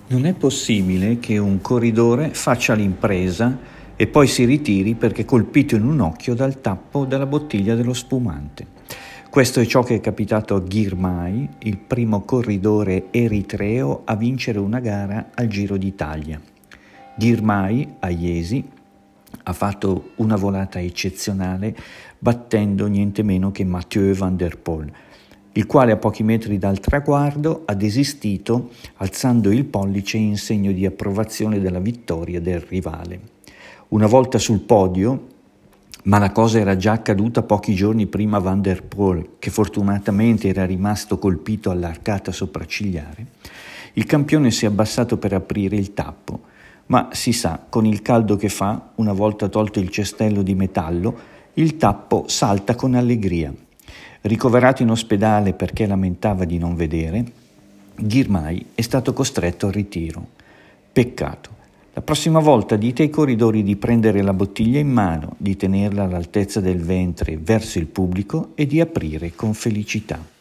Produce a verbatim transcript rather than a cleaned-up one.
Non è possibile che un corridore faccia l'impresa e poi si ritiri perché colpito in un occhio dal tappo della bottiglia dello spumante. Questo è ciò che è capitato a Girmay, il primo corridore eritreo a vincere una gara al Giro d'Italia. Girmay, a Jesi, ha fatto una volata eccezionale battendo niente meno che Mathieu van der Poel, il quale a pochi metri dal traguardo ha desistito alzando il pollice in segno di approvazione della vittoria del rivale. Una volta sul podio, ma la cosa era già accaduta pochi giorni prima a Van der Poel, che fortunatamente era rimasto colpito all'arcata sopraccigliare, il campione si è abbassato per aprire il tappo, ma si sa, con il caldo che fa, una volta tolto il cestello di metallo, il tappo salta con allegria. Ricoverato in ospedale perché lamentava di non vedere, Girmay è stato costretto al ritiro. Peccato. La prossima volta dite ai corridori di prendere la bottiglia in mano, di tenerla all'altezza del ventre verso il pubblico e di aprire con felicità.